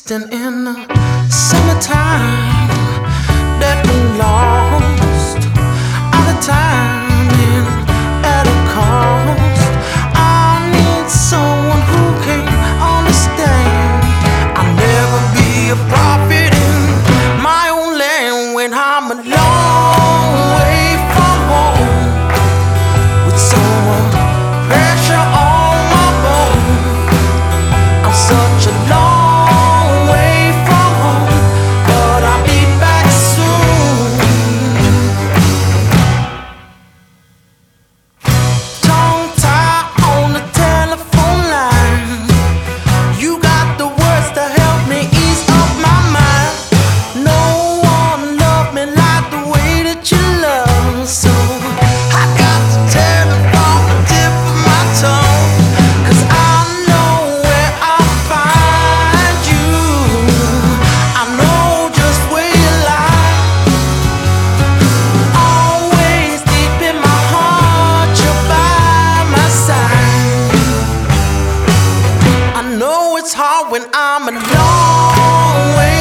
Wasting in the summertime that we lost all the time and at a cost. I need someone who can understand. I'll never be a prophet in my own land when I'm a long way from home with so much pressure on my bone. I'm such a long way from home, but I'll be back soon. Tongue-tied on the telephone line, you got the words to help me ease up my mind. No one loved me like the way that you love, so I got to tell it from the tip of my tongue, 'cause I know where I'll find you. I know just where you lie. Always deep in my heart, you're by my side. I know it's hard when I'm a long way